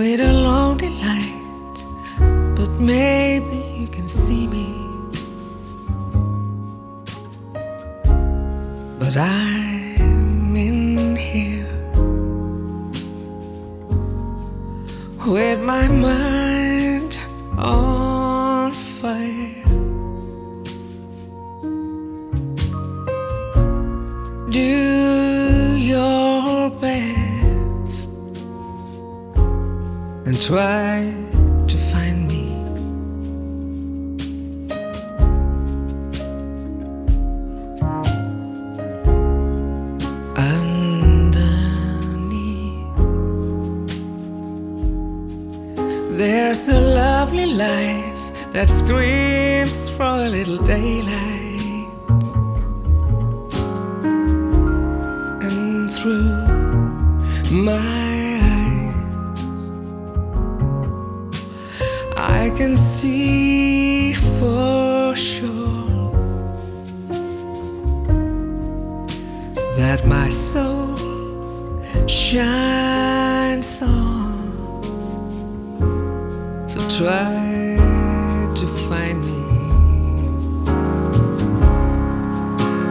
made a lonely light, but maybe you can see me. But I'm in here with my mind on fire. Do your best and try to find me. Underneath, there's a lovely life that screams for a little daylight. And through my eyes, I can see for sure that my soul shines on. So try